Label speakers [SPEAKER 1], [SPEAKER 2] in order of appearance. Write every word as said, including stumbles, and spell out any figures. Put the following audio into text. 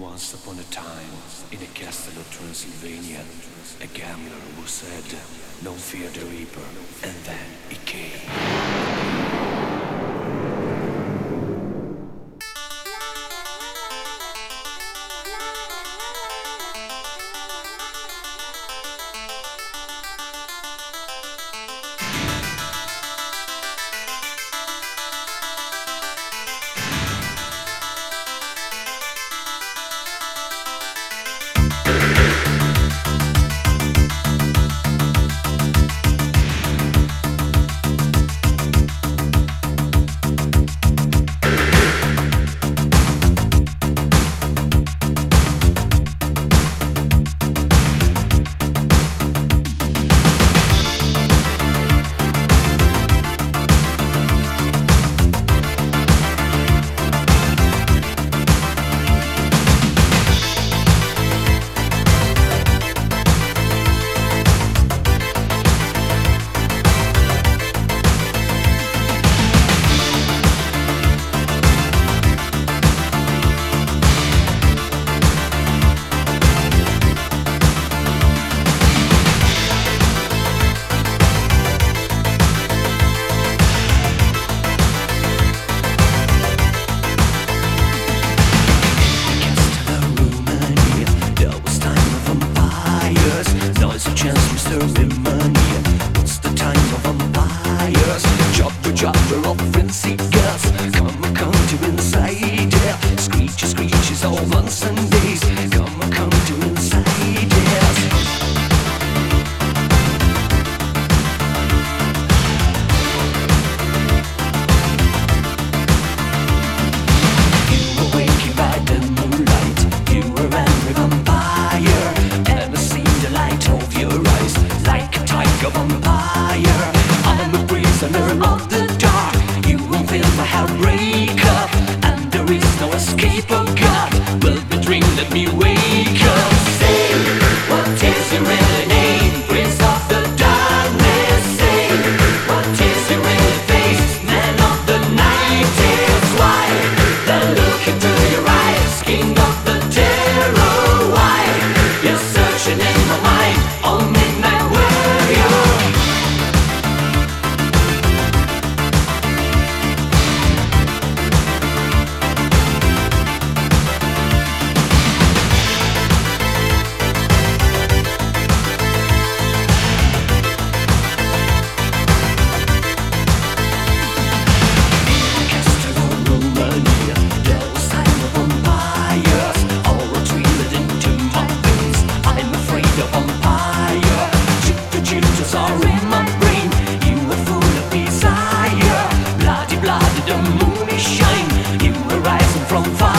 [SPEAKER 1] Once upon a time, in a castle of Transylvania, a gambler who said, "No fear the reaper," and then he came. Chapter of frenzy girls, come, come to inside, yeah. Screechy, screeches all months and days, come, come to inside, yes. You were waking by the moonlight, you were angry vampire, and I see the light of your eyes, like a tiger vampire. I'm a prisoner of the my heartbreaker, and there is no escape. Oh God, will the dream let me wake up? Say, what is your real name? Prince of the darkness. Say, what is your real face? Man of the night is why the look into your eyes, king of the terror. Why you're searching in my mind, oh midnight warrior. Are in my brain, you are full of desire. Bloody, bloody, the moon is shine. You are rising from fire.